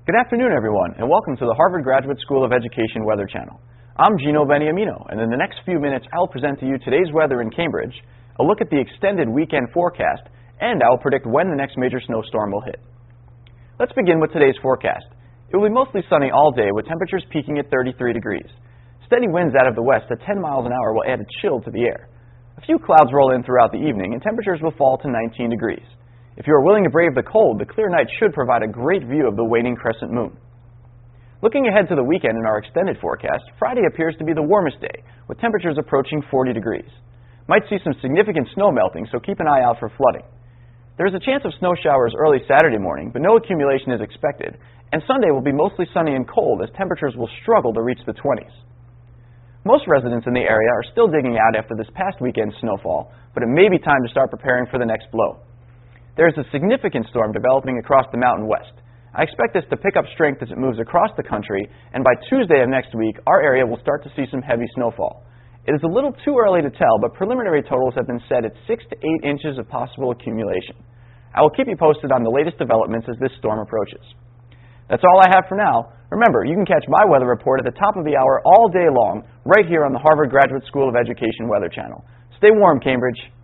Good afternoon, everyone, and welcome to the Harvard Graduate School of Education Weather Channel. I'm Gino Beniamino, and in the next few minutes, I'll present to you today's weather in Cambridge, a look at the extended weekend forecast, and I'll predict when the next major snowstorm will hit. Let's begin with today's forecast. It will be mostly sunny all day, with temperatures peaking at 33 degrees. Steady winds out of the west at 10 miles an hour will add a chill to the air. A few clouds roll in throughout the evening, and temperatures will fall to 19 degrees. If you are willing to brave the cold, the clear night should provide a great view of the waning crescent moon. Looking ahead to the weekend in our extended forecast, Friday appears to be the warmest day, with temperatures approaching 40 degrees. Might see some significant snow melting, so keep an eye out for flooding. There is a chance of snow showers early Saturday morning, but no accumulation is expected, and Sunday will be mostly sunny and cold as temperatures will struggle to reach the 20s. Most residents in the area are still digging out after this past weekend's snowfall, but it may be time to start preparing for the next blow. There is a significant storm developing across the Mountain West. I expect this to pick up strength as it moves across the country, and by Tuesday of next week, our area will start to see some heavy snowfall. It is a little too early to tell, but preliminary totals have been set at 6 to 8 inches of possible accumulation. I will keep you posted on the latest developments as this storm approaches. That's all I have for now. Remember, you can catch my weather report at the top of the hour all day long, right here on the Harvard Graduate School of Education Weather Channel. Stay warm, Cambridge.